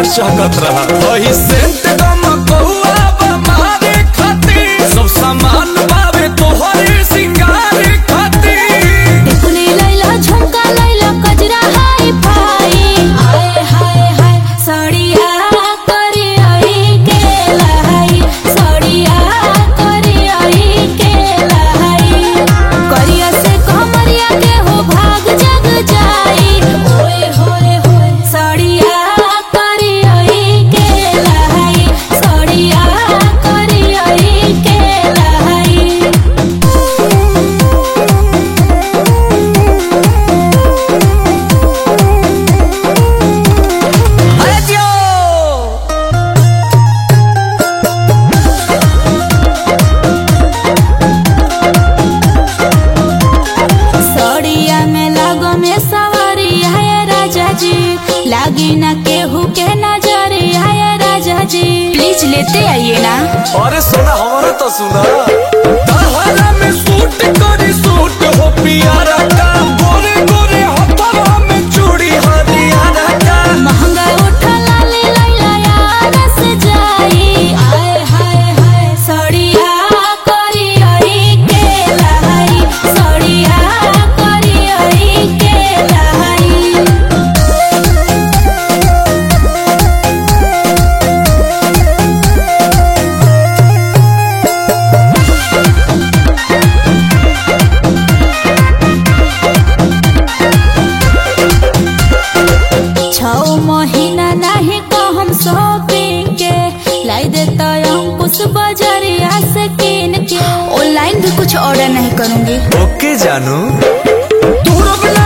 हमर शौकत रहा वही सेंट गम कहुआ मारे खातिर सब सामान बाबे तोहरे सिंगार खातिर टिकुली लैला झुमका लैला कजरा हाय फाई हाय हाय हाय साड़िया करे आई के लाई साड़िया करे आई के लाई करिया से कमरिया के हो भाग जग जाई ओए होए होए साड़िया करे आई के लाई साड़िया करे आई के लाई सड़िया में लागो में सवारी है राजा जी लागी ना केहू के नजरी है राजा जी प्लीज लेते आइए ना। अरे सोना हमारा तो सुना तहरा में सूट करी सूट हो पियारा का गोरे गोरे हथवा में चूड़ी हरियारा का महंगा उठा लाली लैला यार से जाई आए हाय हाय सड़िया करी आई के लाई सड़िया करी आई के लाई छौ महीना नहीं को हम शॉपिंग के लाई देता कुछ बाजारिया से किन के ऑनलाइन भी कुछ ऑर्डर नहीं करूंगी। ओके जानू तू